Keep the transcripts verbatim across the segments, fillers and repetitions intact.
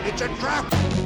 It's a trap!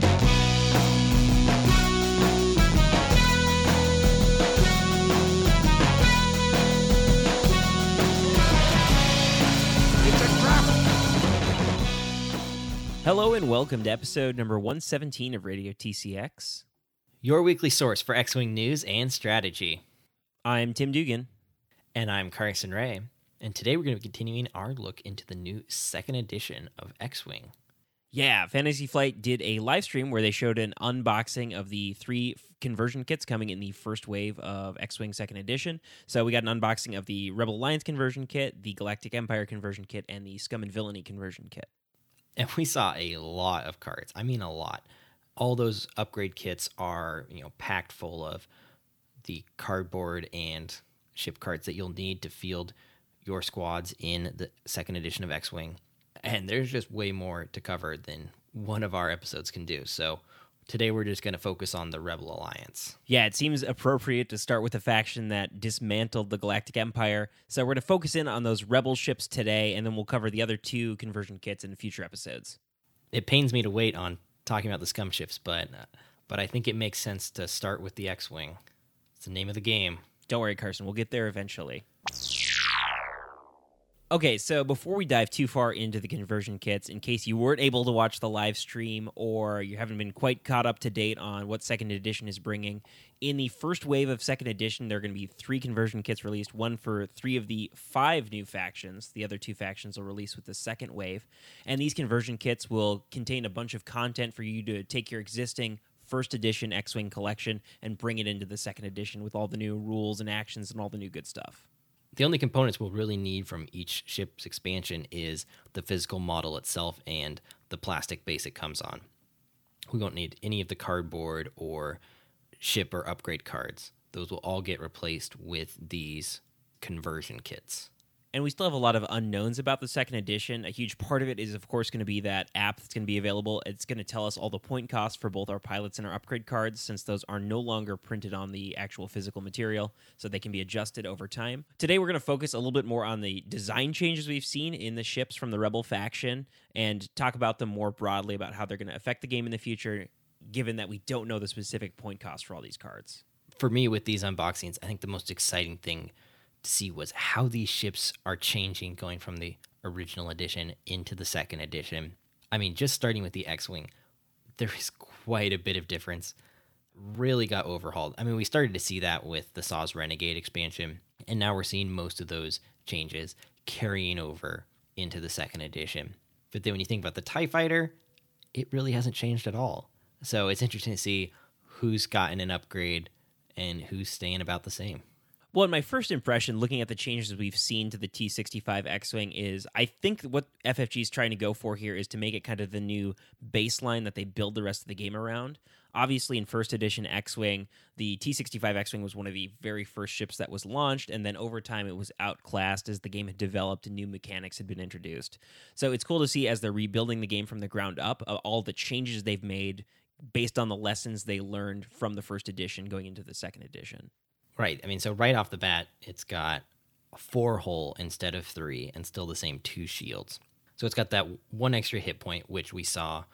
Hello and welcome to episode number one seventeen of Radio T C X. Your weekly source for X-Wing news and strategy. I'm Tim Dugan. And I'm Carson Ray. And today we're going to be continuing our look into the new second edition of X-Wing. Yeah, Fantasy Flight did a live stream where they showed an unboxing of the three conversion kits coming in the first wave of X-Wing second edition. So we got an unboxing of the Rebel Alliance conversion kit, the Galactic Empire conversion kit, and the Scum and Villainy conversion kit. And we saw a lot of cards. I mean, a lot. All those upgrade kits are, you know, packed full of the cardboard and ship cards that you'll need to field your squads in the second edition of X-Wing. And there's just way more to cover than one of our episodes can do. So today we're just going to focus on the Rebel Alliance. Yeah, it seems appropriate to start with a faction that dismantled the Galactic Empire. So we're going to focus in on those Rebel ships today, and then we'll cover the other two conversion kits in future episodes. It pains me to wait on talking about the Scum ships, but uh, but I think it makes sense to start with the X-Wing. It's the name of the game. Don't worry, Carson. We'll get there eventually. Okay, so before we dive too far into the conversion kits, in case you weren't able to watch the live stream or you haven't been quite caught up to date on what second edition is bringing, in the first wave of second edition, there are going to be three conversion kits released, one for three of the five new factions. The other two factions will release with the second wave. And these conversion kits will contain a bunch of content for you to take your existing first edition X-Wing collection and bring it into the second edition with all the new rules and actions and all the new good stuff. The only components we'll really need from each ship's expansion is the physical model itself and the plastic base it comes on. We won't need any of the cardboard or ship or upgrade cards. Those will all get replaced with these conversion kits. And we still have a lot of unknowns about the second edition. A huge part of it is, of course, going to be that app that's going to be available. It's going to tell us all the point costs for both our pilots and our upgrade cards, since those are no longer printed on the actual physical material, so they can be adjusted over time. Today, we're going to focus a little bit more on the design changes we've seen in the ships from the Rebel faction and talk about them more broadly about how they're going to affect the game in the future, given that we don't know the specific point cost for all these cards. For me, with these unboxings, I think the most exciting thing to see was how these ships are changing going from the original edition into the second edition. I mean, just starting with the X-Wing, there is quite a bit of difference. Really got overhauled. I mean, we started to see that with the S A W S Renegade expansion, and now we're seeing most of those changes carrying over into the second edition. But then when you think about the TIE Fighter, it really hasn't changed at all. So it's interesting to see who's gotten an upgrade and who's staying about the same. Well, my first impression, looking at the changes we've seen to the T sixty-five X-Wing, is I think what F F G is trying to go for here is to make it kind of the new baseline that they build the rest of the game around. Obviously, in first edition X-Wing, the T sixty-five X-Wing was one of the very first ships that was launched, and then over time it was outclassed as the game had developed and new mechanics had been introduced. So it's cool to see as they're rebuilding the game from the ground up, uh, all the changes they've made based on the lessons they learned from the first edition going into the second edition. Right. I mean, so right off the bat, it's got a four hull instead of three and still the same two shields. So it's got that one extra hit point, which we saw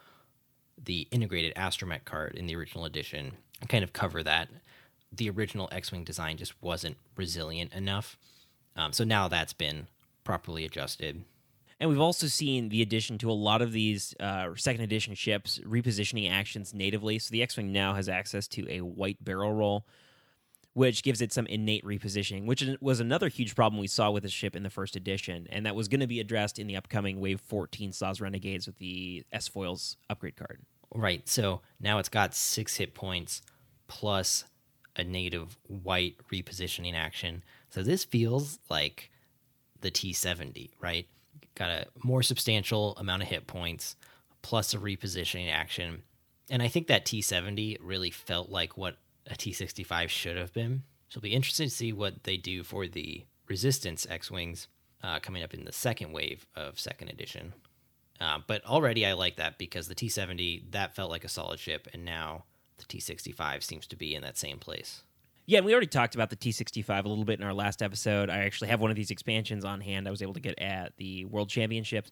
the integrated Astromech card in the original edition kind of cover that. The original X-Wing design just wasn't resilient enough. Um, so now that's been properly adjusted. And we've also seen the addition to a lot of these uh, second edition ships repositioning actions natively. So the X-Wing now has access to a white barrel roll, which gives it some innate repositioning, which was another huge problem we saw with the ship in the first edition, and that was going to be addressed in the upcoming Wave fourteen S A W S Renegades with the S-Foils upgrade card. Right, so now it's got six hit points plus a native white repositioning action. So this feels like the T seventy, right? Got a more substantial amount of hit points plus a repositioning action. And I think that T seventy really felt like what a T sixty-five should have been. So it'll be interesting to see what they do for the Resistance X-Wings uh, coming up in the second wave of second edition. Uh, but already I like that because the T seventy, that felt like a solid ship, and now the T sixty-five seems to be in that same place. Yeah, and we already talked about the T sixty-five a little bit in our last episode. I actually have one of these expansions on hand I was able to get at the World Championships.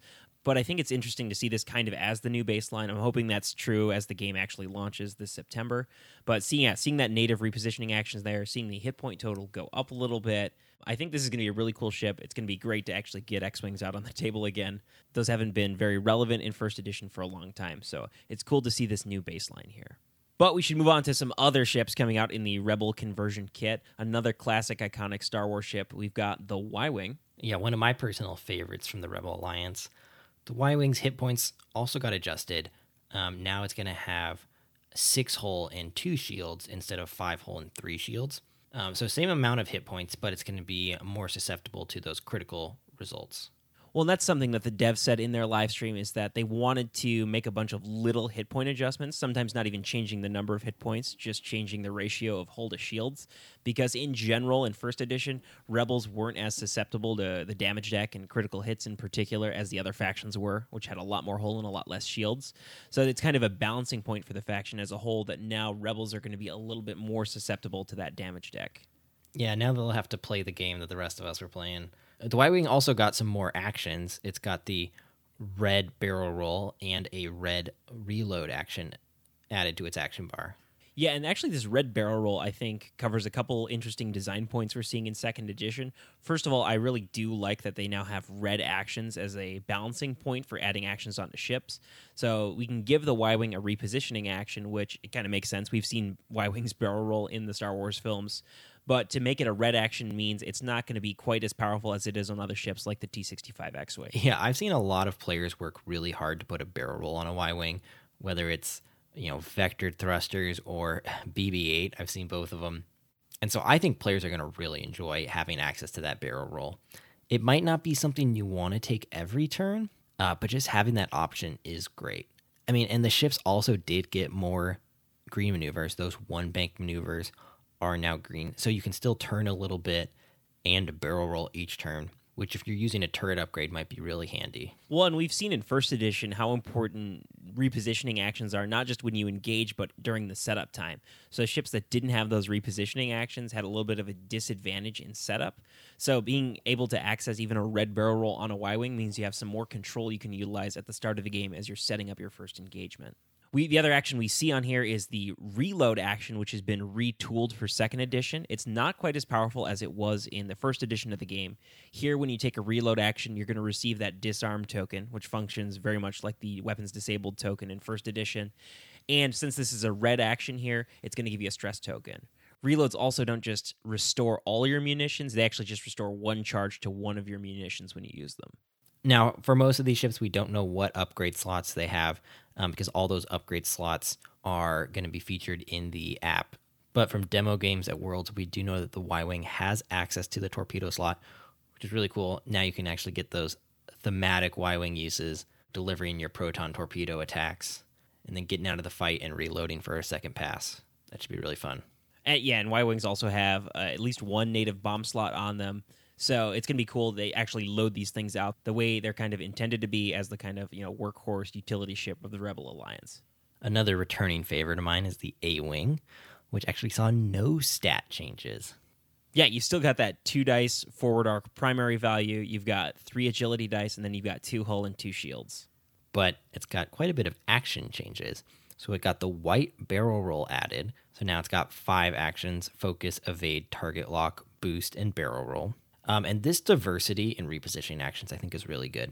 But I think it's interesting to see this kind of as the new baseline. I'm hoping that's true as the game actually launches this September. But seeing, yeah, seeing that native repositioning actions there, seeing the hit point total go up a little bit, I think this is going to be a really cool ship. It's going to be great to actually get X-Wings out on the table again. Those haven't been very relevant in first edition for a long time, so it's cool to see this new baseline here. But we should move on to some other ships coming out in the Rebel conversion kit. Another classic, iconic Star Wars ship. We've got the Y-Wing. Yeah, one of my personal favorites from the Rebel Alliance. The Y-Wing's hit points also got adjusted. Um, now it's going to have six hull and two shields instead of five hull and three shields. Um, so same amount of hit points, but it's going to be more susceptible to those critical results. Well, and that's something that the devs said in their live stream, is that they wanted to make a bunch of little hit point adjustments, sometimes not even changing the number of hit points, just changing the ratio of hull to shields. Because in general, in first edition, Rebels weren't as susceptible to the damage deck and critical hits in particular as the other factions were, which had a lot more hull and a lot less shields. So it's kind of a balancing point for the faction as a whole, that now Rebels are going to be a little bit more susceptible to that damage deck. Yeah, now they'll have to play the game that the rest of us were playing. The Y-Wing also got some more actions. It's got the red barrel roll and a red reload action added to its action bar. Yeah, and actually this red barrel roll, I think, covers a couple interesting design points we're seeing in second edition. First of all, I really do like that they now have red actions as a balancing point for adding actions onto ships. So we can give the Y-Wing a repositioning action, which it kind of makes sense. We've seen Y-Wing's barrel roll in the Star Wars films. But to make it a red action means it's not going to be quite as powerful as it is on other ships like the T sixty-five X-Wing. Yeah, I've seen a lot of players work really hard to put a barrel roll on a Y-Wing, whether it's, you know, vectored thrusters or B B eight. I've seen both of them. And so I think players are going to really enjoy having access to that barrel roll. It might not be something you want to take every turn, uh, but just having that option is great. I mean, and the ships also did get more green maneuvers. Those one bank maneuvers are now green, so you can still turn a little bit and barrel roll each turn, which if you're using a turret upgrade might be really handy. Well, and we've seen in first edition how important repositioning actions are, not just when you engage, but during the setup time. So ships that didn't have those repositioning actions had a little bit of a disadvantage in setup. So being able to access even a red barrel roll on a Y-Wing means you have some more control you can utilize at the start of the game as you're setting up your first engagement. We, the other action we see on here is the reload action, which has been retooled for second edition. It's not quite as powerful as it was in the first edition of the game. Here, when you take a reload action, you're going to receive that disarm token, which functions very much like the weapons disabled token in first edition. And since this is a red action here, it's going to give you a stress token. Reloads also don't just restore all your munitions, they actually just restore one charge to one of your munitions when you use them. Now, for most of these ships, we don't know what upgrade slots they have um, because all those upgrade slots are going to be featured in the app. But from demo games at Worlds, we do know that the Y-Wing has access to the torpedo slot, which is really cool. Now you can actually get those thematic Y-Wing uses, delivering your proton torpedo attacks, and then getting out of the fight and reloading for a second pass. That should be really fun. And, yeah, and Y-Wings also have uh, at least one native bomb slot on them. So it's going to be cool. They actually load these things out the way they're kind of intended to be, as the kind of, you know, workhorse utility ship of the Rebel Alliance. Another returning favorite of mine is the A-Wing, which actually saw no stat changes. Yeah, you still got that two dice forward arc primary value. You've got three agility dice, and then you've got two hull and two shields. But it's got quite a bit of action changes. So it got the white barrel roll added. So now it's got five actions: focus, evade, target lock, boost, and barrel roll. Um, and this diversity in repositioning actions, I think, is really good.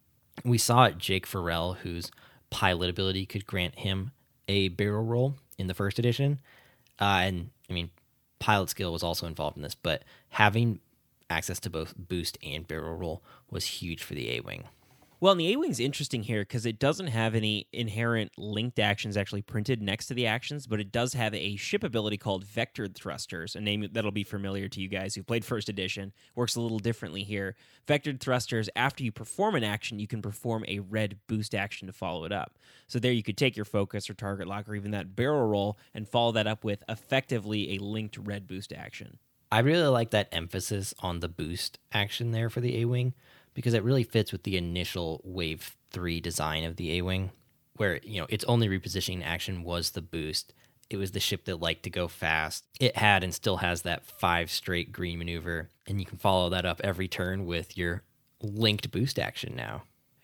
We saw Jake Farrell, whose pilot ability could grant him a barrel roll in the first edition. Uh, and, I mean, pilot skill was also involved in this, but having access to both boost and barrel roll was huge for the A-Wing. Well, and the A-Wing's interesting here because it doesn't have any inherent linked actions actually printed next to the actions, but it does have a ship ability called Vectored Thrusters, a name that'll be familiar to you guys who played First Edition. Works a little differently here. Vectored Thrusters, after you perform an action, you can perform a red boost action to follow it up. So there you could take your focus or target lock or even that barrel roll and follow that up with effectively a linked red boost action. I really like that emphasis on the boost action there for the A-Wing, because it really fits with the initial Wave three design of the A-Wing, where, you know, its only repositioning action was the boost. It was the ship that liked to go fast. It had and still has that five straight green maneuver, and you can follow that up every turn with your linked boost action now.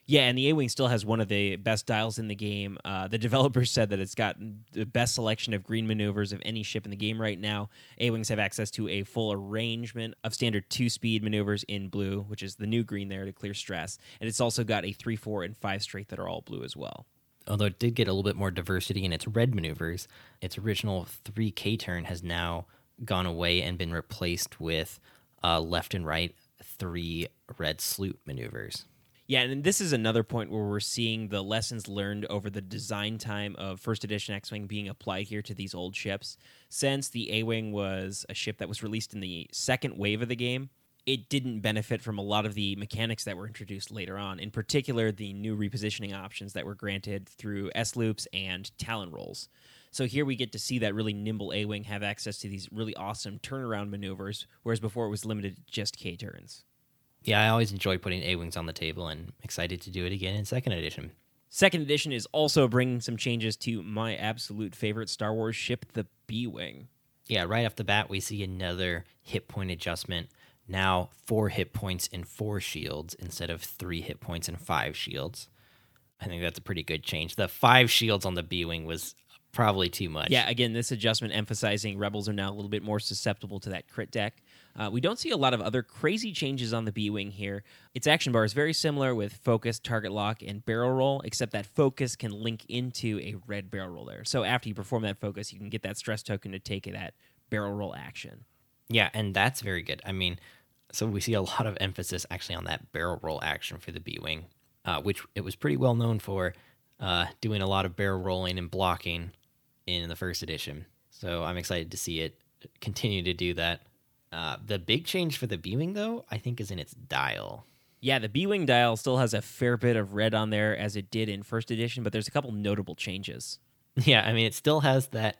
Yeah, and the A-Wing still has one of the best dials in the game. Uh, the developers said that it's got the best selection of green maneuvers of any ship in the game right now. A-Wings have access to a full arrangement of standard two-speed maneuvers in blue, which is the new green there to clear stress. And it's also got a three, four, and five straight that are all blue as well. Although it did get a little bit more diversity in its red maneuvers, its original three K turn has now gone away and been replaced with uh, left and right three red sloop maneuvers. Yeah, and this is another point where we're seeing the lessons learned over the design time of first edition X-Wing being applied here to these old ships. Since the A-Wing was a ship that was released in the second wave of the game, it didn't benefit from a lot of the mechanics that were introduced later on, in particular the new repositioning options that were granted through S-loops and Talon rolls. So here we get to see that really nimble A-Wing have access to these really awesome turnaround maneuvers, whereas before it was limited to just K-turns. Yeah, I always enjoy putting A-Wings on the table and excited to do it again in second edition. Second edition is also bringing some changes to my absolute favorite Star Wars ship, the B-Wing. Yeah, right off the bat, we see another hit point adjustment. Now four hit points and four shields instead of three hit points and five shields. I think that's a pretty good change. The five shields on the B-Wing was probably too much. Yeah, again, this adjustment emphasizing Rebels are now a little bit more susceptible to that crit deck. Uh, we don't see a lot of other crazy changes on the B-Wing here. Its action bar is very similar with focus, target lock, and barrel roll, except that focus can link into a red barrel roll there. So after you perform that focus, you can get that stress token to take that barrel roll action. Yeah, and that's very good. I mean, so we see a lot of emphasis actually on that barrel roll action for the B-Wing, uh, which it was pretty well known for uh, doing a lot of barrel rolling and blocking in the first edition. So I'm excited to see it continue to do that. Uh, the big change for the B-Wing, though, I think is in its dial. Yeah, the B-Wing dial still has a fair bit of red on there as it did in first edition, but there's a couple notable changes. Yeah, I mean, it still has that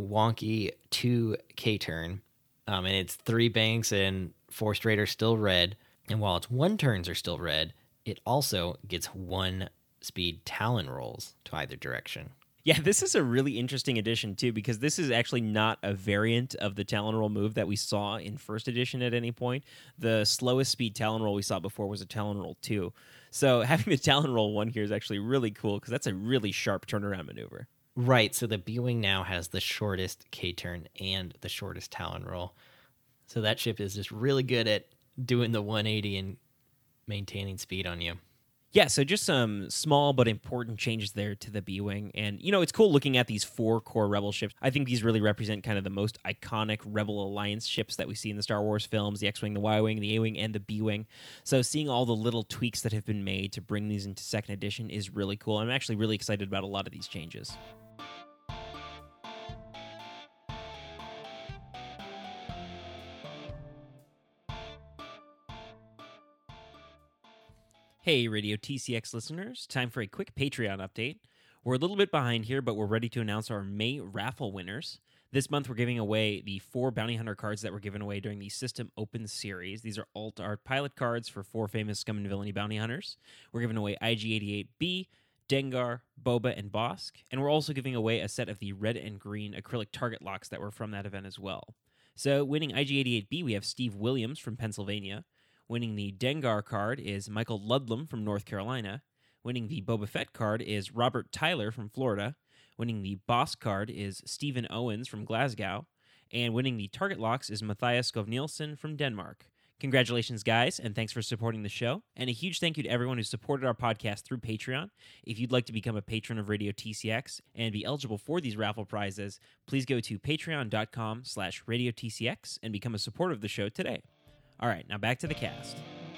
wonky two K turn, um, and its three banks and four straight are still red. And while its one turns are still red, it also gets one speed Talon rolls to either direction. Yeah, this is a really interesting addition, too, because this is actually not a variant of the Talon Roll move that we saw in first edition at any point. The slowest speed Talon Roll we saw before was a Talon Roll two. So having the Talon Roll one here is actually really cool, because that's a really sharp turnaround maneuver. Right, so the B-Wing now has the shortest K-turn and the shortest Talon Roll. So that ship is just really good at doing the one eighty and maintaining speed on you. Yeah, so just some small but important changes there to the B-Wing. And, you know, it's cool looking at these four core Rebel ships. I think these really represent kind of the most iconic Rebel Alliance ships that we see in the Star Wars films, the X-Wing, the Y-Wing, the A-Wing, and the B-Wing. So seeing all the little tweaks that have been made to bring these into second edition is really cool. I'm actually really excited about a lot of these changes. Hey, Radio T C X listeners. Time for a quick Patreon update. We're a little bit behind here, but we're ready to announce our May raffle winners. This month, we're giving away the four Bounty Hunter cards that were given away during the System Open series. These are Alt Art Pilot cards for four famous Scum and Villainy Bounty Hunters. We're giving away I G eighty-eight B, Dengar, Boba, and Bosk. And we're also giving away a set of the red and green acrylic target locks that were from that event as well. So, winning I G eighty-eight B, we have Steve Williams from Pennsylvania. Winning the Dengar card is Michael Ludlam from North Carolina. Winning the Boba Fett card is Robert Tyler from Florida. Winning the Boss card is Stephen Owens from Glasgow. And winning the Target Locks is Matthias Skov-Nielsen from Denmark. Congratulations, guys, and thanks for supporting the show. And a huge thank you to everyone who supported our podcast through Patreon. If you'd like to become a patron of Radio T C X and be eligible for these raffle prizes, please go to patreon.com slash Radio TCX and become a supporter of the show today. All right, now back to the cast.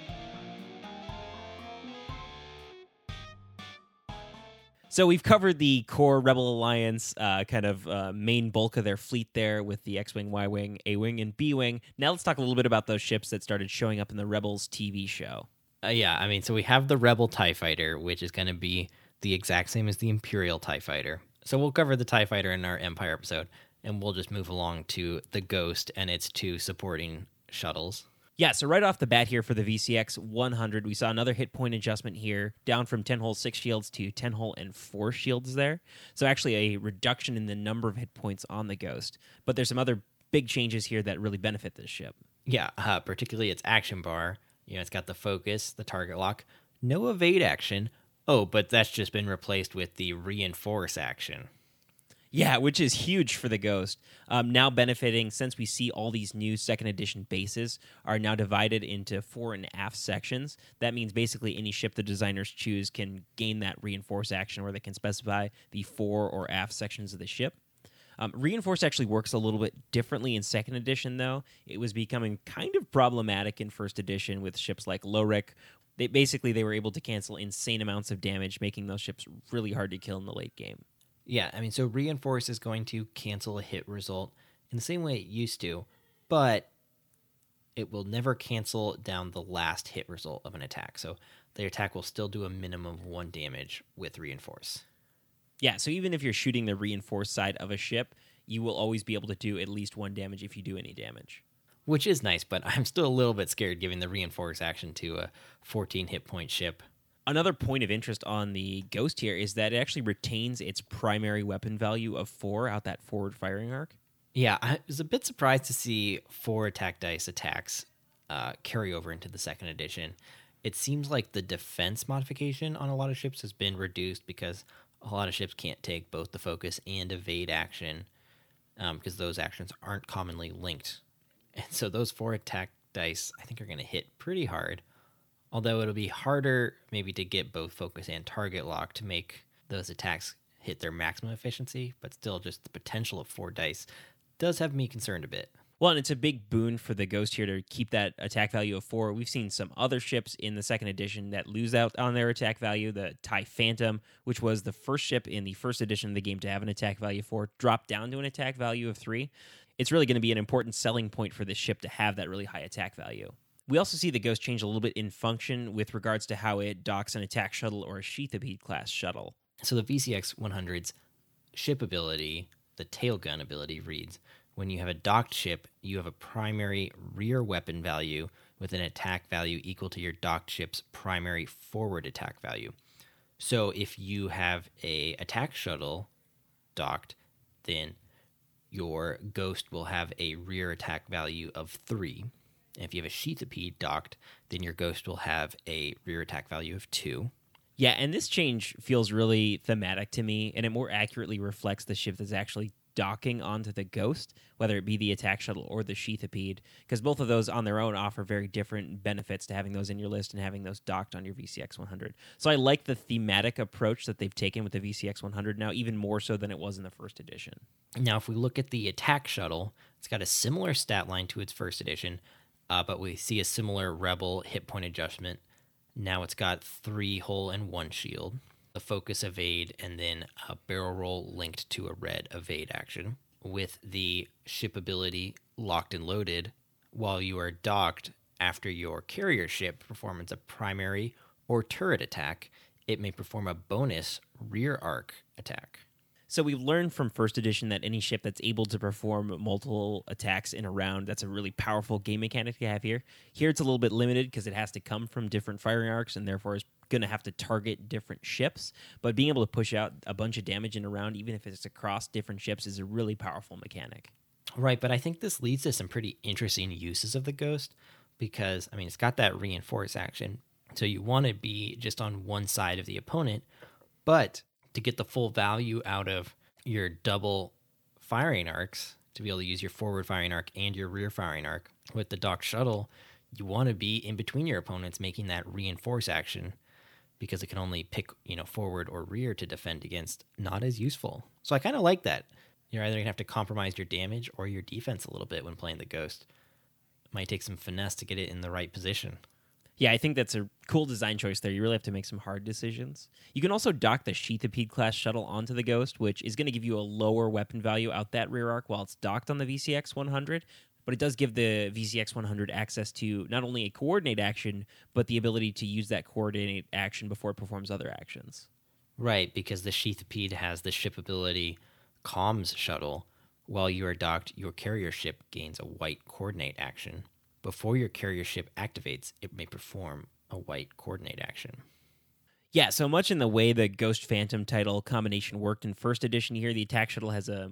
So we've covered the core Rebel Alliance uh, kind of uh, main bulk of their fleet there with the X-Wing, Y-Wing, A-Wing, and B-Wing. Now let's talk a little bit about those ships that started showing up in the Rebels T V show. Uh, yeah, I mean, so we have the Rebel TIE Fighter, which is going to be the exact same as the Imperial TIE Fighter. So we'll cover the TIE Fighter in our Empire episode, and we'll just move along to the Ghost and its two supporting shuttles. Yeah, so right off the bat here for the V C X one hundred, we saw another hit point adjustment here, down from ten hull six shields to ten hull and four shields there. So actually a reduction in the number of hit points on the Ghost. But there's some other big changes here that really benefit this ship. Yeah, uh, particularly its action bar. You know, it's got the focus, the target lock, No evade action. Oh, but that's just been replaced with the reinforce action. Yeah, which is huge for the Ghost. Um, now benefiting, since we see all these new second edition bases are now divided into fore and aft sections. That means basically any ship the designers choose can gain that reinforce action where they can specify the fore or aft sections of the ship. Um, reinforce actually works a little bit differently in second edition, though. It was becoming kind of problematic in first edition with ships like Lorik. They, basically, they were able to cancel insane amounts of damage, making those ships really hard to kill in the late game. Yeah, I mean, so reinforce is going to cancel a hit result in the same way it used to, but it will never cancel down the last hit result of an attack. So the attack will still do a minimum of one damage with reinforce. Yeah, so even if you're shooting the reinforced side of a ship, you will always be able to do at least one damage if you do any damage. Which is nice, but I'm still a little bit scared giving the reinforce action to a fourteen hit point ship. Another point of interest on the Ghost here is that it actually retains its primary weapon value of four out that forward firing arc. Yeah, I was a bit surprised to see four attack dice attacks uh, carry over into the second edition. It seems like the defense modification on a lot of ships has been reduced because a lot of ships can't take both the focus and evade action um, because those actions aren't commonly linked. And so those four attack dice, I think, are going to hit pretty hard. Although it'll be harder maybe to get both focus and target lock to make those attacks hit their maximum efficiency, but still just the potential of four dice does have me concerned a bit. Well, and it's a big boon for the Ghost here to keep that attack value of four. We've seen some other ships in the second edition that lose out on their attack value. The TIE Phantom, which was the first ship in the first edition of the game to have an attack value of four, dropped down to an attack value of three. It's really going to be an important selling point for this ship to have that really high attack value. We also see the Ghost change a little bit in function with regards to how it docks an attack shuttle or a Sheathipede class shuttle. So the V C X one hundred's ship ability, the tail gun ability, reads, when you have a docked ship, you have a primary rear weapon value with an attack value equal to your docked ship's primary forward attack value. So if you have a attack shuttle docked, then your Ghost will have a rear attack value of three. And if you have a Sheathipede docked, then your Ghost will have a rear attack value of two. Yeah, and this change feels really thematic to me, and it more accurately reflects the ship that's actually docking onto the Ghost, whether it be the attack shuttle or the Sheathipede, because both of those on their own offer very different benefits to having those in your list and having those docked on your V C X one hundred. So I like the thematic approach that they've taken with the V C X one hundred now, even more so than it was in the first edition. Now, if we look at the attack shuttle, it's got a similar stat line to its first edition, uh, but we see a similar Rebel hit point adjustment. Now it's got three hull and one shield, a focus evade, and then a barrel roll linked to a red evade action. With the ship ability locked and loaded, while you are docked after your carrier ship performs a primary or turret attack, it may perform a bonus rear arc attack. So we've learned from first edition that any ship that's able to perform multiple attacks in a round, that's a really powerful game mechanic to have here. Here it's a little bit limited because it has to come from different firing arcs and therefore is going to have to target different ships. But being able to push out a bunch of damage in a round, even if it's across different ships, is a really powerful mechanic. Right, but I think this leads to some pretty interesting uses of the Ghost because, I mean, it's got that reinforce action. So you want to be just on one side of the opponent, but to get the full value out of your double firing arcs, to be able to use your forward firing arc and your rear firing arc with the docked shuttle, you want to be in between your opponents making that reinforce action because it can only pick, you know, forward or rear to defend against. Not as useful. So I kind of like that. You're either going to have to compromise your damage or your defense a little bit when playing the Ghost. It might take some finesse to get it in the right position. Yeah, I think that's a cool design choice there. You really have to make some hard decisions. You can also dock the Sheathipede class shuttle onto the Ghost, which is going to give you a lower weapon value out that rear arc while it's docked on the V C X one hundred. But it does give the V C X one hundred access to not only a coordinate action, but the ability to use that coordinate action before it performs other actions. Right, because the Sheathipede has the ship ability comms shuttle. While you are docked, your carrier ship gains a white coordinate action. Before your carrier ship activates, it may perform a white coordinate action. Yeah, so much in the way the Ghost Phantom title combination worked in first edition here, the attack shuttle has a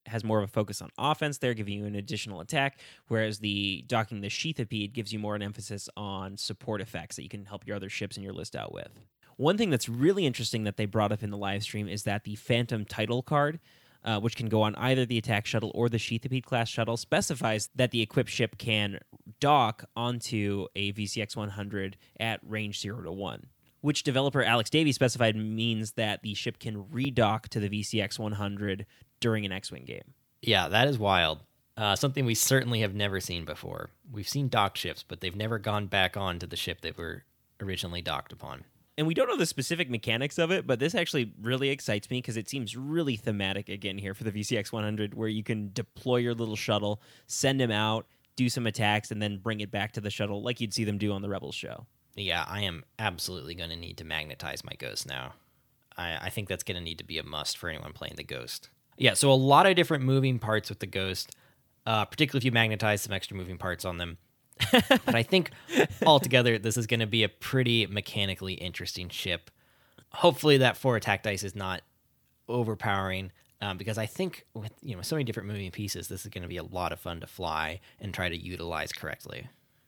has more of a focus on offense there, giving you an additional attack, whereas the docking the Sheathipede gives you more an emphasis on support effects that you can help your other ships in your list out with. One thing that's really interesting that they brought up in the live stream is that the Phantom title card, uh, which can go on either the attack shuttle or the Sheathipede class shuttle, specifies that the equipped ship can dock onto a V C X one hundred at range zero to one, which developer Alex Davey specified means that the ship can redock to the V C X one hundred during an X-Wing game. Yeah, that is wild. Uh, something we certainly have never seen before. We've seen docked ships, but they've never gone back on to the ship they were originally docked upon. And we don't know the specific mechanics of it, but this actually really excites me because it seems really thematic again here for the V C X one hundred, where you can deploy your little shuttle, send him out, do some attacks, and then bring it back to the shuttle like you'd see them do on the Rebels show. Yeah, I am absolutely going to need to magnetize my Ghost now. I, I think that's going to need to be a must for anyone playing the Ghost. Yeah, so a lot of different moving parts with the Ghost, uh, particularly if you magnetize some extra moving parts on them. But I think altogether, this is going to be a pretty mechanically interesting ship. Hopefully that four attack dice is not overpowering, um, because I think with you know so many different moving pieces, this is going to be a lot of fun to fly and try to utilize correctly.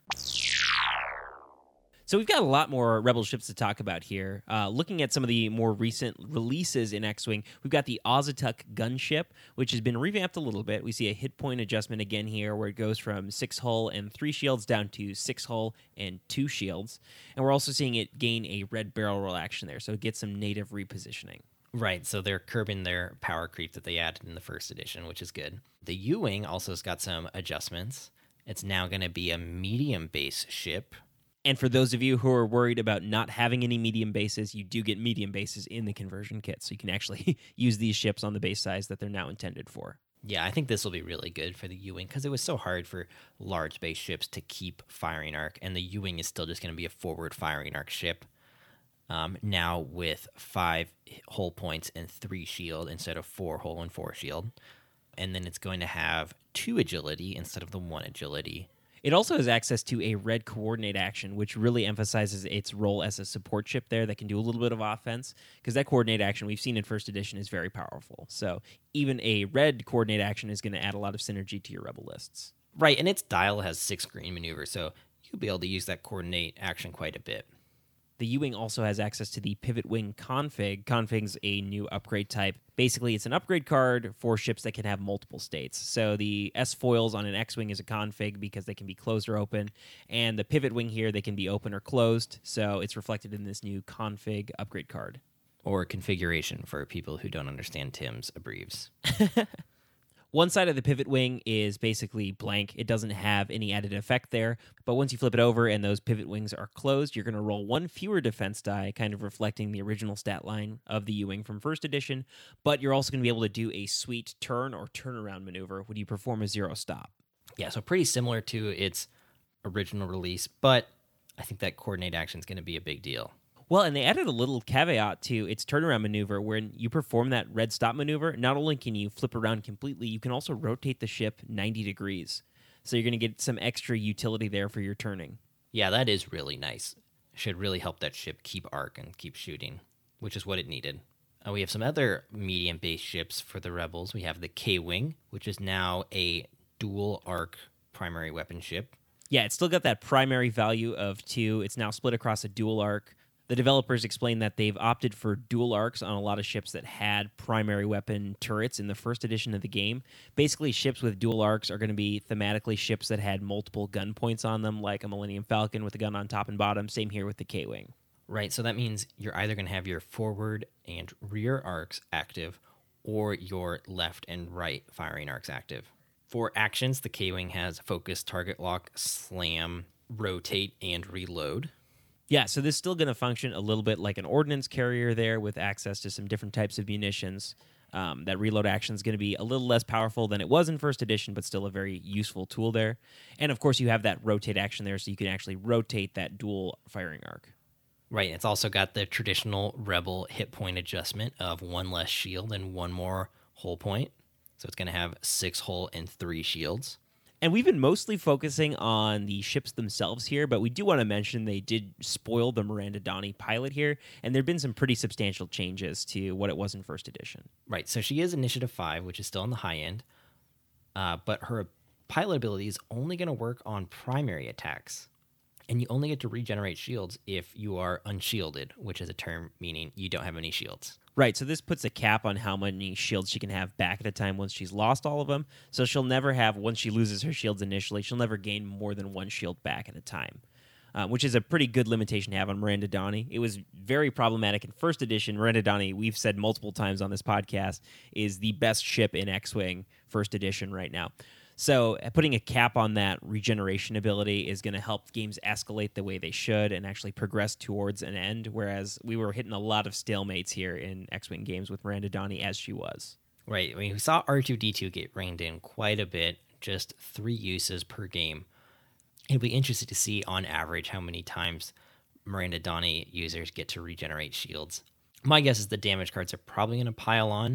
So we've got a lot more Rebel ships to talk about here. Uh, looking at some of the more recent releases in X-Wing, we've got the Auzituck gunship, which has been revamped a little bit. We see a hit point adjustment again here, where it goes from six hull and three shields down to six hull and two shields. And we're also seeing it gain a red barrel roll action there, so it gets some native repositioning. Right, so they're curbing their power creep that they added in the first edition, which is good. The U-Wing also has got some adjustments. It's now going to be a medium base ship. And for those of you who are worried about not having any medium bases, you do get medium bases in the conversion kit, so you can actually use these ships on the base size that they're now intended for. Yeah, I think this will be really good for the U-Wing, because it was so hard for large base ships to keep firing arc, and the U-Wing is still just going to be a forward firing arc ship. Um, now with five hull points and three shield instead of four hull and four shield. And then it's going to have two agility instead of the one agility. It also has access to a red coordinate action, which really emphasizes its role as a support ship there that can do a little bit of offense, because that coordinate action we've seen in first edition is very powerful. So even a red coordinate action is going to add a lot of synergy to your Rebel lists. Right, and its dial has six green maneuvers, so you'll be able to use that coordinate action quite a bit. The U-Wing also has access to the Pivot Wing config. Config's a new upgrade type. Basically, it's an upgrade card for ships that can have multiple states. So the S-foils on an X-Wing is a config because they can be closed or open. And the Pivot Wing here, they can be open or closed. So it's reflected in this new config upgrade card. Or configuration for people who don't understand Tim's abbreves. One side of the Pivot Wing is basically blank. It doesn't have any added effect there. But once you flip it over and those Pivot Wings are closed, you're going to roll one fewer defense die, kind of reflecting the original stat line of the U-Wing from first edition. But you're also going to be able to do a sweet turn or turnaround maneuver when you perform a zero stop. Yeah, so pretty similar to its original release, but I think that coordinate action is going to be a big deal. Well, and they added a little caveat to its turnaround maneuver. When you perform that red stop maneuver, not only can you flip around completely, you can also rotate the ship ninety degrees. So you're going to get some extra utility there for your turning. Yeah, that is really nice. Should really help that ship keep arc and keep shooting, which is what it needed. Uh, we have some other medium-based ships for the Rebels. We have the K-Wing, which is now a dual arc primary weapon ship. Yeah, it's still got that primary value of two. It's now split across a dual arc. The developers explain that they've opted for dual arcs on a lot of ships that had primary weapon turrets in the first edition of the game. Basically, ships with dual arcs are going to be thematically ships that had multiple gun points on them, like a Millennium Falcon with a gun on top and bottom. Same here with the K-Wing. Right, so that means you're either going to have your forward and rear arcs active, or your left and right firing arcs active. For actions, the K-Wing has focus, target lock, slam, rotate, and reload. Yeah, so this is still going to function a little bit like an ordnance carrier there with access to some different types of munitions. Um, that reload action is going to be a little less powerful than it was in first edition, but still a very useful tool there. And of course, you have that rotate action there, so you can actually rotate that dual firing arc. Right, it's also got the traditional Rebel hit point adjustment of one less shield and one more hull point. So it's going to have six hull and three shields. And we've been mostly focusing on the ships themselves here, but we do want to mention they did spoil the Miranda Donny pilot here, and there have been some pretty substantial changes to what it was in first edition. Right, so she is Initiative five, which is still on the high end, uh, but her pilot ability is only going to work on primary attacks, and you only get to regenerate shields if you are unshielded, which is a term meaning you don't have any shields. Right, so this puts a cap on how many shields she can have back at a time once she's lost all of them. So she'll never have, once she loses her shields initially, she'll never gain more than one shield back at a time, um, which is a pretty good limitation to have on Miranda Donny. It was very problematic in first edition. Miranda Donny, we've said multiple times on this podcast, is the best ship in X-Wing first edition right now. So putting a cap on that regeneration ability is going to help games escalate the way they should and actually progress towards an end, whereas we were hitting a lot of stalemates here in X-Wing games with Miranda Donny as she was. Right. I mean, we saw R two D two get reined in quite a bit, just three uses per game. It'll be interesting to see on average how many times Miranda Donny users get to regenerate shields. My guess is the damage cards are probably going to pile on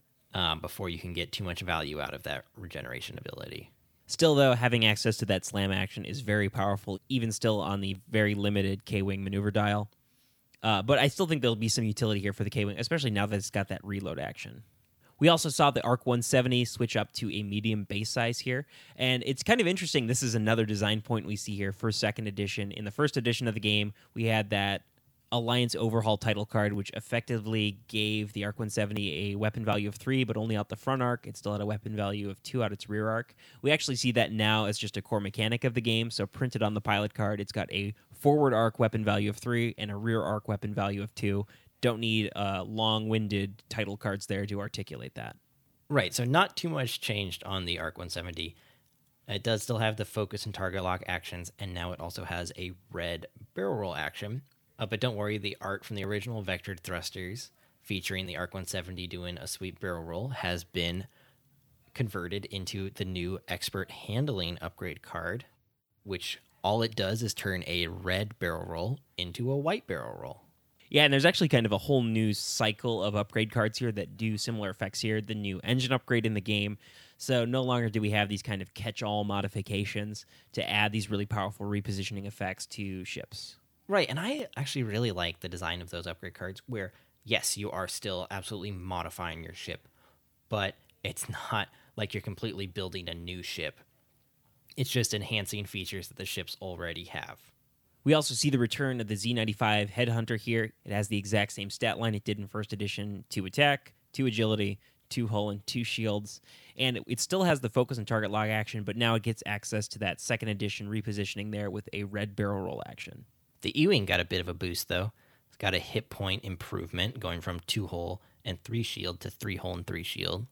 Um, before you can get too much value out of that regeneration ability. Still, though, having access to that slam action is very powerful, even still on the very limited K-Wing maneuver dial. Uh, but I still think there'll be some utility here for the K-Wing, especially now that it's got that reload action. We also saw the ARC one seventy switch up to a medium base size here, and it's kind of interesting. This is another design point we see here for second edition. In the first edition of the game, we had that Alliance Overhaul title card, which effectively gave the ARC one seventy a weapon value of three, but only out the front arc. It still had a weapon value of two out its rear arc. We actually see that now as just a core mechanic of the game. So printed on the pilot card, it's got a forward arc weapon value of three and a rear arc weapon value of two. Don't need uh, long-winded title cards there to articulate that. Right, so not too much changed on the ARC one seventy. It does still have the focus and target lock actions, and now it also has a red barrel roll action. Uh, but don't worry, the art from the original vectored thrusters featuring the ARC one seventy doing a sweep barrel roll has been converted into the new expert handling upgrade card, which all it does is turn a red barrel roll into a white barrel roll. Yeah, and there's actually kind of a whole new cycle of upgrade cards here that do similar effects here. The new engine upgrade in the game. So no longer do we have these kind of catch-all modifications to add these really powerful repositioning effects to ships. Right, and I actually really like the design of those upgrade cards where, yes, you are still absolutely modifying your ship, but it's not like you're completely building a new ship. It's just enhancing features that the ships already have. We also see the return of the Z ninety-five Headhunter here. It has the exact same stat line it did in first edition: two attack, two agility, two hull, and two shields. And it, it still has the focus and target lock action, but now it gets access to that second edition repositioning there with a red barrel roll action. The E-Wing got a bit of a boost, though. It's got a hit point improvement, going from two hull and three shield to three hull and three shield,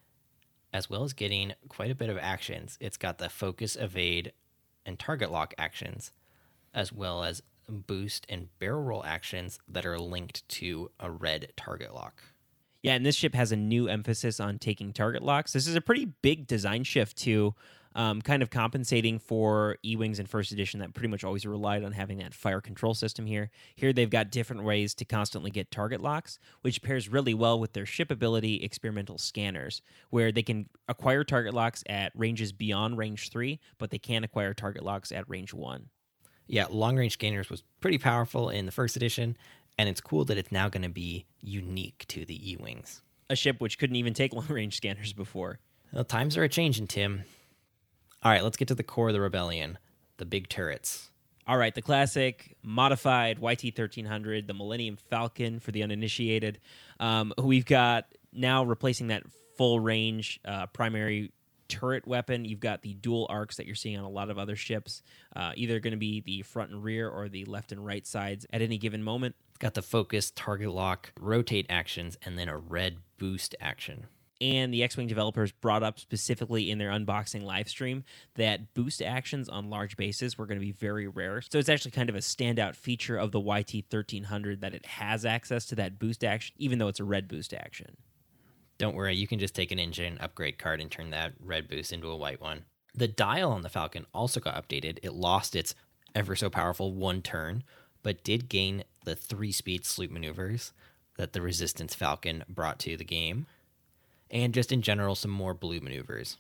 as well as getting quite a bit of actions. It's got the focus, evade, and target lock actions, as well as boost and barrel roll actions that are linked to a red target lock. Yeah, and this ship has a new emphasis on taking target locks. This is a pretty big design shift, too. Um, kind of compensating for E-Wings in first edition that pretty much always relied on having that fire control system here. Here they've got different ways to constantly get target locks, which pairs really well with their ship ability experimental scanners, where they can acquire target locks at ranges beyond range three, but they can't acquire target locks at range one. Yeah, long-range scanners was pretty powerful in the first edition, and it's cool that it's now going to be unique to the E-Wings. A ship which couldn't even take long-range scanners before. Well, times are a-changing, Tim. All right, let's get to the core of the rebellion, the big turrets. All right, the classic modified Y T thirteen hundred, the Millennium Falcon for the uninitiated. Um, we've got now replacing that full range uh, primary turret weapon. You've got the dual arcs that you're seeing on a lot of other ships, uh, either going to be the front and rear or the left and right sides at any given moment. It's got the focus, target lock, rotate actions, and then a red boost action. And the X-Wing developers brought up specifically in their unboxing live stream that boost actions on large bases were going to be very rare. So it's actually kind of a standout feature of the Y T thirteen hundred that it has access to that boost action, even though it's a red boost action. Don't worry, you can just take an engine upgrade card and turn that red boost into a white one. The dial on the Falcon also got updated. It lost its ever so powerful one turn, but did gain the three-speed sloop maneuvers that the Resistance Falcon brought to the game. And just in general, some more blue maneuvers.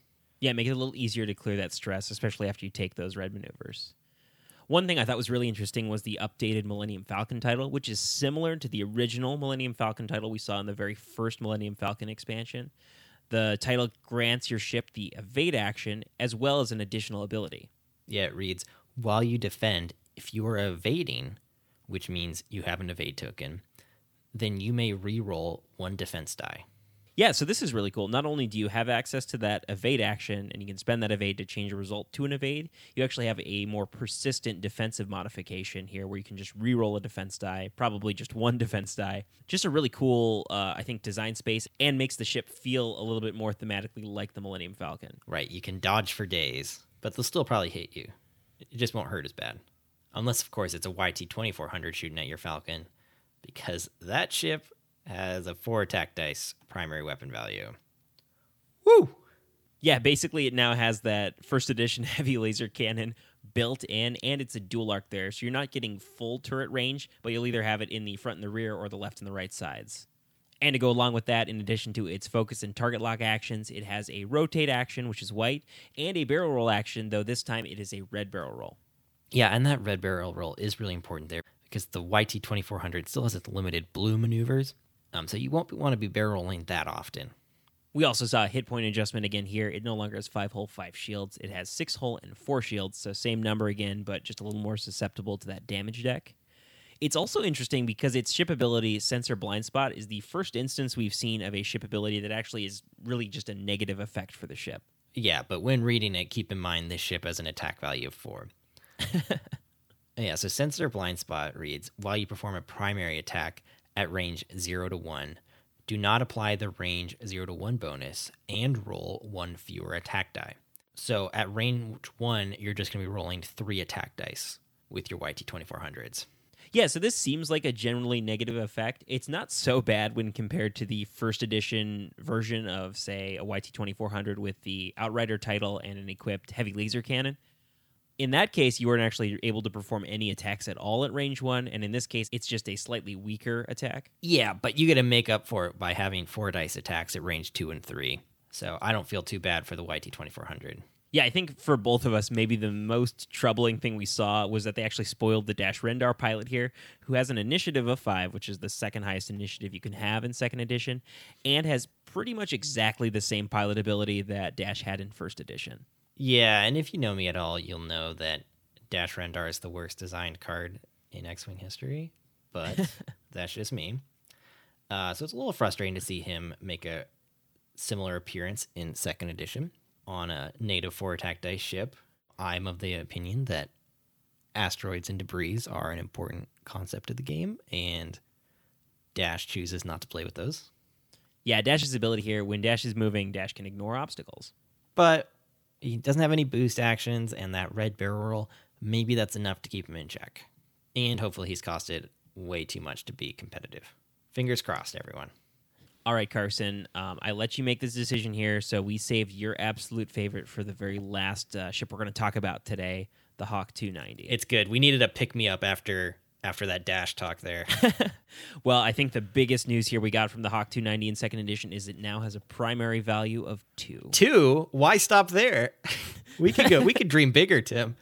Yeah, make it a little easier to clear that stress, especially after you take those red maneuvers. One thing I thought was really interesting was the updated Millennium Falcon title, which is similar to the original Millennium Falcon title we saw in the very first Millennium Falcon expansion. The title grants your ship the evade action as well as an additional ability. Yeah, it reads, while you defend, if you are evading, which means you have an evade token, then you may re-roll one defense die. Yeah, so this is really cool. Not only do you have access to that evade action, and you can spend that evade to change a result to an evade, you actually have a more persistent defensive modification here where you can just re-roll a defense die, probably just one defense die. Just a really cool, uh, I think, design space, and makes the ship feel a little bit more thematically like the Millennium Falcon. Right, you can dodge for days, but they'll still probably hit you. It just won't hurt as bad. Unless, of course, it's a Y T twenty-four hundred shooting at your Falcon, because that ship has a four attack dice primary weapon value. Woo! Yeah, basically it now has that first edition heavy laser cannon built in, and it's a dual arc there, so you're not getting full turret range, but you'll either have it in the front and the rear or the left and the right sides. And to go along with that, in addition to its focus and target lock actions, it has a rotate action, which is white, and a barrel roll action, though this time it is a red barrel roll. Yeah, and that red barrel roll is really important there, because the Y T twenty-four hundred still has its limited blue maneuvers, um, so you won't want to be barrel rolling that often. We also saw a hit point adjustment again here. It no longer has five hull, five shields. It has six hull and four shields, so same number again, but just a little more susceptible to that damage deck. It's also interesting because its ship ability, Sensor Blind Spot, is the first instance we've seen of a ship ability that actually is really just a negative effect for the ship. Yeah, but when reading it, keep in mind this ship has an attack value of four. Yeah, so Sensor Blind Spot reads, while you perform a primary attack at range zero to one, do not apply the range zero to one bonus and roll one fewer attack die. So at range one, you're just going to be rolling three attack dice with your Y T twenty-four hundreds. Yeah, so this seems like a generally negative effect. It's not so bad when compared to the first edition version of, say, a Y T twenty-four hundred with the Outrider title and an equipped heavy laser cannon. In that case, you weren't actually able to perform any attacks at all at range one, and in this case, it's just a slightly weaker attack. Yeah, but you get to make up for it by having four dice attacks at range two and three. So I don't feel too bad for the Y T twenty-four hundred. Yeah, I think for both of us, maybe the most troubling thing we saw was that they actually spoiled the Dash Rendar pilot here, who has an initiative of five, which is the second highest initiative you can have in second edition, and has pretty much exactly the same pilot ability that Dash had in first edition. Yeah, and if you know me at all, you'll know that Dash Rendar is the worst designed card in X-Wing history, but that's just me. Uh, so it's a little frustrating to see him make a similar appearance in second edition on a native four-attack dice ship. I'm of the opinion that asteroids and debris are an important concept of the game, and Dash chooses not to play with those. Yeah, Dash's ability here, when Dash is moving, Dash can ignore obstacles. But he doesn't have any boost actions, and that red barrel roll, maybe that's enough to keep him in check. And hopefully he's costed way too much to be competitive. Fingers crossed, everyone. All right, Carson, um, I let you make this decision here, so we saved your absolute favorite for the very last uh, ship we're going to talk about today, the Hawk two ninety. It's good. We needed a pick-me-up after after that Dash talk there. Well, I think the biggest news here we got from the Hawk two ninety in second edition is it now has a primary value of two. Two? Why stop there? We could go. We could dream bigger, Tim.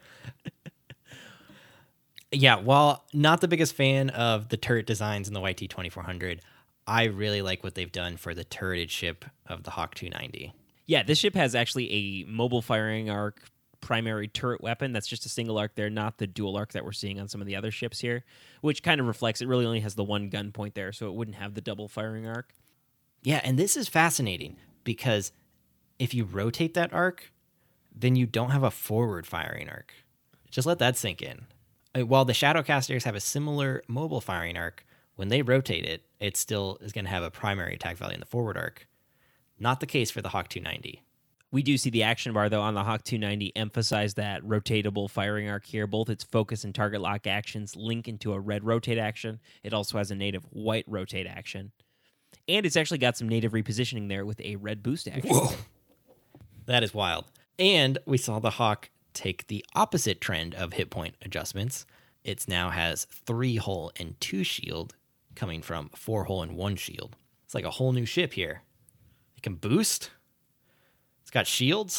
Yeah, while not the biggest fan of the turret designs in the Y T twenty-four hundred, I really like what they've done for the turreted ship of the Hawk two ninety. Yeah, this ship has actually a mobile firing arc primary turret weapon. That's just a single arc there, not the dual arc that we're seeing on some of the other ships here, which kind of reflects it really only has the one gun point there, so it wouldn't have the double firing arc. Yeah, and this is fascinating because if you rotate that arc, then you don't have a forward firing arc. Just let that sink in. While the Shadowcasters have a similar mobile firing arc, when they rotate it, it still is going to have a primary attack value in the forward arc. Not the case for the Hawk two ninety. We do see the action bar, though, on the Hawk two ninety emphasize that rotatable firing arc here. Both its focus and target lock actions link into a red rotate action. It also has a native white rotate action. And it's actually got some native repositioning there with a red boost action. Whoa. That is wild. And we saw the Hawk take the opposite trend of hit point adjustments. It now has three hull and two shield coming from four hull and one shield. It's like a whole new ship here. It can boost. It's got shields.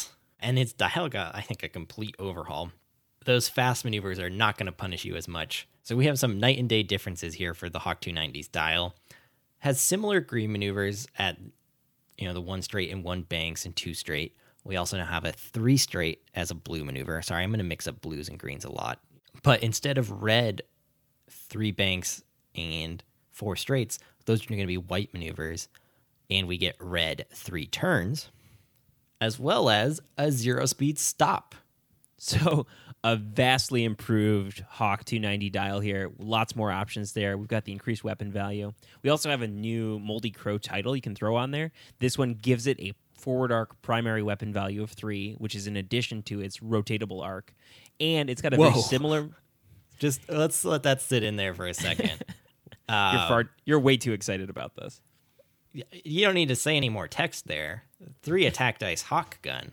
and its dial got, I think, a complete overhaul. Those fast maneuvers are not going to punish you as much. So we have some night and day differences here for the Hawk two ninety's dial. Has similar green maneuvers at, you know, the one straight and one banks and two straight. We also now have a three straight as a blue maneuver. Sorry, I'm going to mix up blues and greens a lot. But instead of red, three banks and four straights, those are going to be white maneuvers. And we get red three turns, as well as a zero speed stop. So a vastly improved Hawk two ninety dial here. Lots more options there. We've got the increased weapon value. We also have a new Moldy Crow title you can throw on there. This one gives it a forward arc primary weapon value of three, which is in addition to its rotatable arc. And it's got a Whoa. very similar... Just let's let that sit in there for a second. uh, you're, far... you're way too excited about this. You don't need to say any more text there. Three attack dice Hawk gun.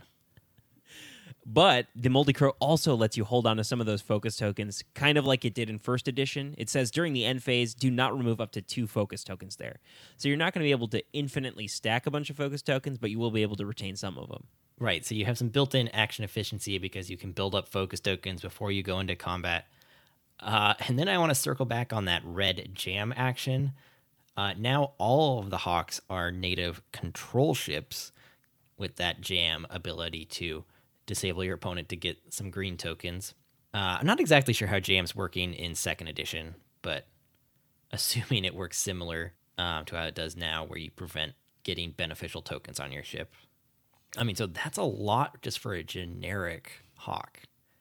But the Moldy Crow also lets you hold on to some of those focus tokens, kind of like it did in first edition. It says during the end phase, do not remove up to two focus tokens there. So you're not going to be able to infinitely stack a bunch of focus tokens, but you will be able to retain some of them. Right, so you have some built-in action efficiency because you can build up focus tokens before you go into combat. Uh, and then I want to circle back on that red jam action. Uh, now all of the Hawks are native control ships with that jam ability to disable your opponent to get some green tokens. Uh, I'm not exactly sure how jam's working in second edition, but assuming it works similar um, to how it does now, where you prevent getting beneficial tokens on your ship. I mean, so that's a lot just for a generic Hawk.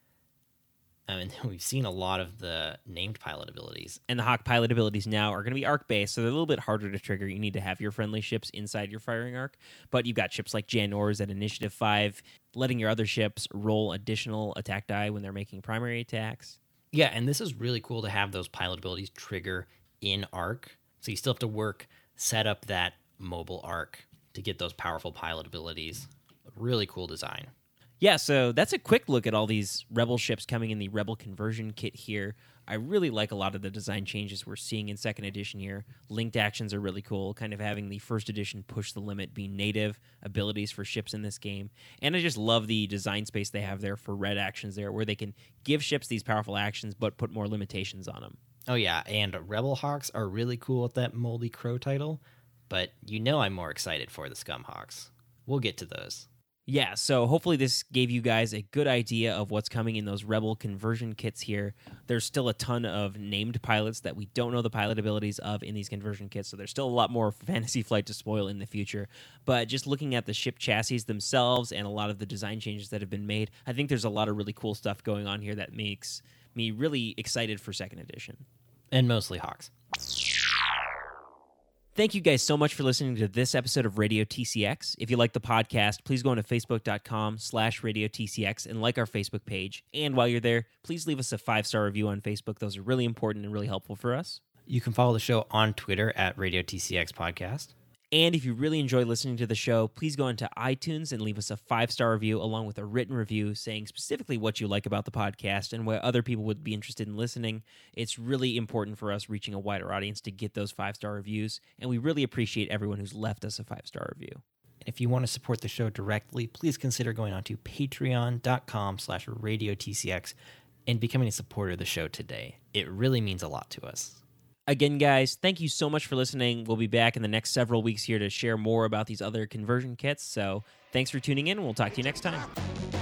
I mean, we've seen a lot of the named pilot abilities. And the Hawk pilot abilities now are going to be arc-based, so they're a little bit harder to trigger. You need to have your friendly ships inside your firing arc. But you've got ships like Janors at Initiative five, letting your other ships roll additional attack die when they're making primary attacks. Yeah, and this is really cool to have those pilot abilities trigger in arc. So you still have to work, set up that mobile arc to get those powerful pilot abilities. Really cool design. Yeah, so that's a quick look at all these Rebel ships coming in the Rebel conversion kit here. I really like a lot of the design changes we're seeing in second edition here. Linked actions are really cool, kind of having the first edition push the limit be native abilities for ships in this game. And I just love the design space they have there for red actions there, where they can give ships these powerful actions but put more limitations on them. Oh yeah, and Rebel Hawks are really cool with that Moldy Crow title, but you know I'm more excited for the Scum Hawks. We'll get to those. Yeah, so hopefully this gave you guys a good idea of what's coming in those Rebel conversion kits here. There's still a ton of named pilots that we don't know the pilot abilities of in these conversion kits, so there's still a lot more Fantasy Flight to spoil in the future. But just looking at the ship chassis themselves and a lot of the design changes that have been made, I think there's a lot of really cool stuff going on here that makes me really excited for second edition. And mostly Hawks. Thank you guys so much for listening to this episode of Radio T C X. If you like the podcast, please go on to facebook.com slash Radio TCX and like our Facebook page. And while you're there, please leave us a five-star review on Facebook. Those are really important and really helpful for us. You can follow the show on Twitter at Radio T C X Podcast. And if you really enjoy listening to the show, please go into iTunes and leave us a five-star review along with a written review saying specifically what you like about the podcast and where other people would be interested in listening. It's really important for us reaching a wider audience to get those five-star reviews, and we really appreciate everyone who's left us a five-star review. If you want to support the show directly, please consider going on to patreon.com slash Radio TCX and becoming a supporter of the show today. It really means a lot to us. Again, guys, thank you so much for listening. We'll be back in the next several weeks here to share more about these other conversion kits. So thanks for tuning in, and we'll talk to you next time.